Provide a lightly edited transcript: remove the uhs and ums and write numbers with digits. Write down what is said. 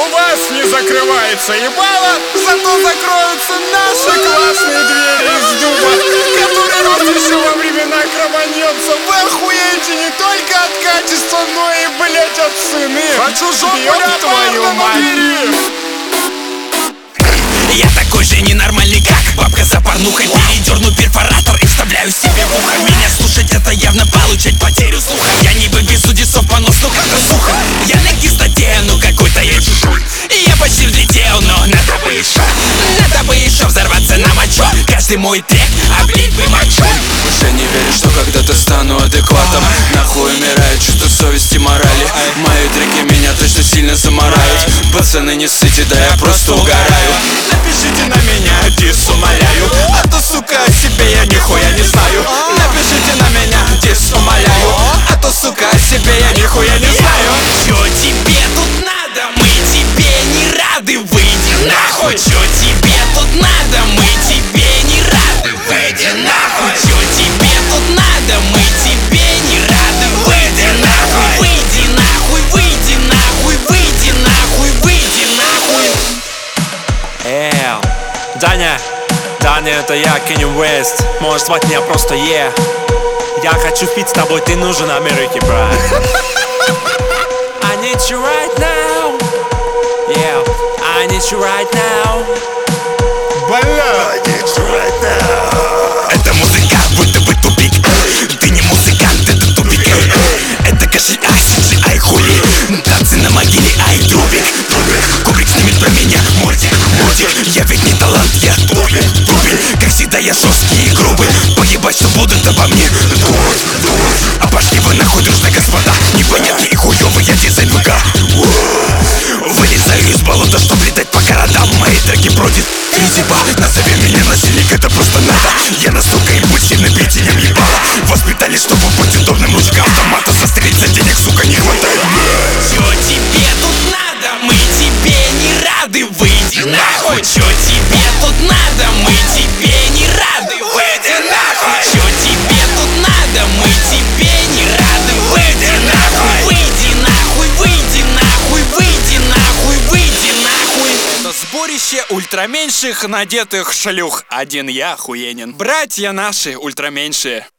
У вас не закрывается ебало, зато закроются наши классные двери из дуба, который рос еще во времена Кровонемца. Вы охуеете не только от качества, но и, блять, от цены. Хочу жопу твою мать. Я такой же ненормальный, как бабка за порнухой. Передерну перфоратор и вставляю себе в ухо. Меня слушать это явно получать потерю слуха. Я не бы без удесов понос, ну как-то сухо. Я на кислоте, ну какой-то я чужой. И я почти взлетел, но надо бы еще взорваться на мочу. Каждый мой трек облить бы мочой. Уже не верю, что когда-то стану адекватом. Нахуй умирает чувство совести, морали. Мои треки меня точно сильно заморают. Пацаны, не ссыте, да я просто угораю. Напишите на меня дисс, умоляю. А то, сука, о себе я нихуя не знаю. Напишите на меня дисс, умоляю. А то, сука, о себе я нихуя не знаю. Чё тебе тут надо? Мы тебе не рады, выйди нахуй. Чё тебе тут надо? Мы тебе не рады, выйди нахуй. Чё тебе тут надо? Мы тебе не рады, выйди нахуй. Выйди нахуй, выйди нахуй, выйди нахуй, выйди нахуй. Даня, это я, Kanye West. Можешь звать меня просто Е. Я хочу фит с тобой, ты нужен Америке, брат. I need you right now. Yeah, I need you right now. Бля. Это музыка, будто бы тупик. Ты не музыкант, это тупик. Это кашель, ай, хули. Танцы на могиле, ай, трубик. Кубрик снимет про меня мультик. Я ведь не талант, я дубель. Как всегда я жесткий и грубый. Поебать, что будут обо мне думать. А пошли вы нахуй, дружно, господа. Непонятный и хуёвый я дизайн ВК. Вылезаю из болота, чтоб летать по городам. Мои треки бродят критиба. Назови меня насильник, это просто надо. Я настолько импульсивным битием ебала. Воспитали, чтобы быть удобным ручка автомата. Застрелить за денег, сука, не хватает. Чё тебе тут надо? Мы тебе не рады, выйди нахуй. Чё тебе тут надо? Мы тебе не рады, выйди нахуй. Чё тебе тут надо? Мы тебе не рады, выйди нахуй. Выйди нахуй, выйди нахуй, выйди нахуй, выйди нахуй. Это сборище ультраменьших надетых шлюх. Один я охуенен. Братья наши ультраменьшие.